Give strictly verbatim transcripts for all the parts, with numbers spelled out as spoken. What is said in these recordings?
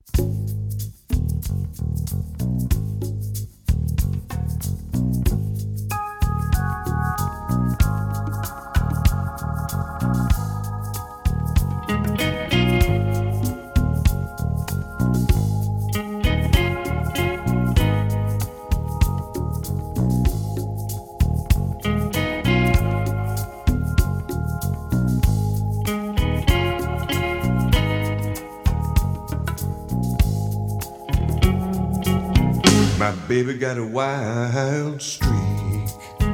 My baby got a wild streak.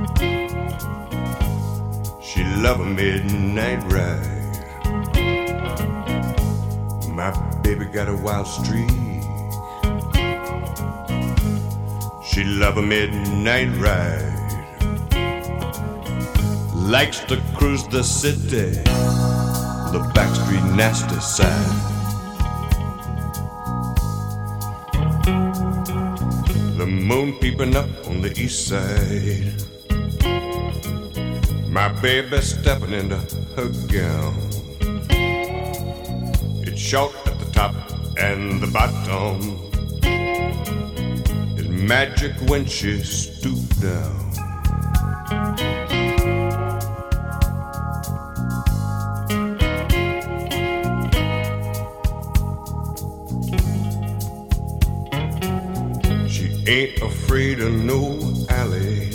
She love a midnight ride. My baby got a wild streak. She love a midnight ride. Likes to cruise the city, the backstreet nasty side. The moon peeping up on the east side. My baby stepping into her gown. It's short at the top and the bottom. It's magic when she stoops down. Ain't afraid of no alley.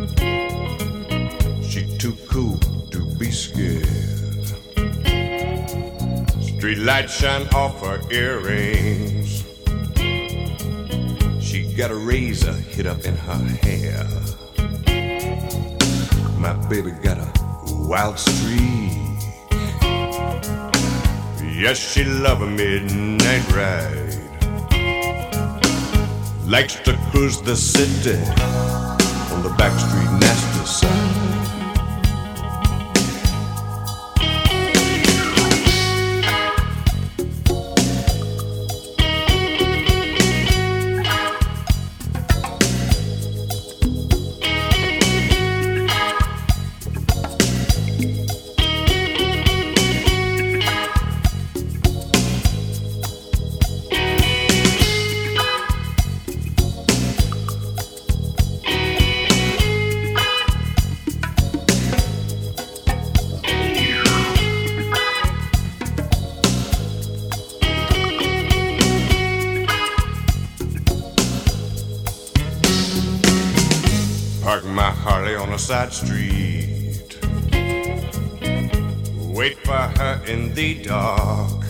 She too cool to be scared. Street lights shine off her earrings. She got a razor hid up in her hair. My baby got a wild streak. Yes, she love a midnight ride. Likes to cruise the city on the backstreet nasty side. Park my Harley on a side street. Wait for her in the dark.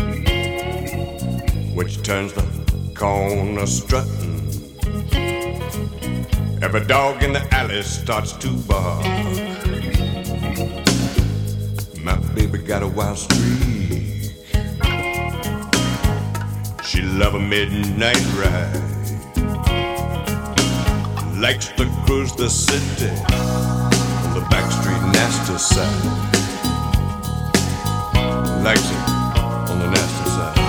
Which turns the corner strutting. Every dog in the alley starts to bark. My baby got a wild streak. She love a midnight ride. Likes to cruise the city on the backstreet nasty side. Likes it on the nasty side.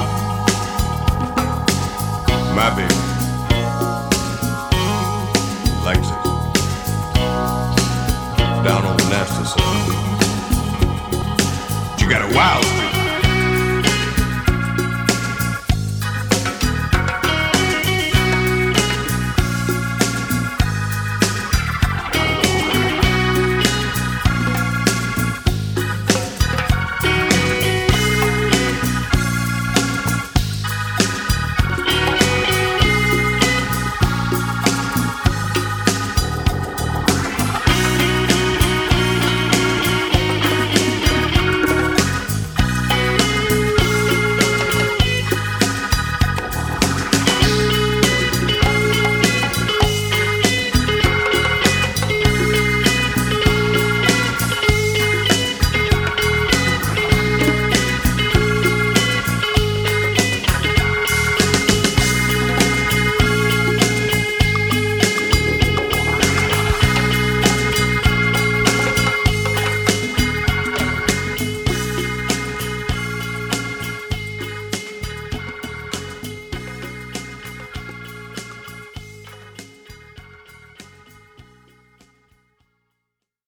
My baby likes it down on the nasty side. She got a wild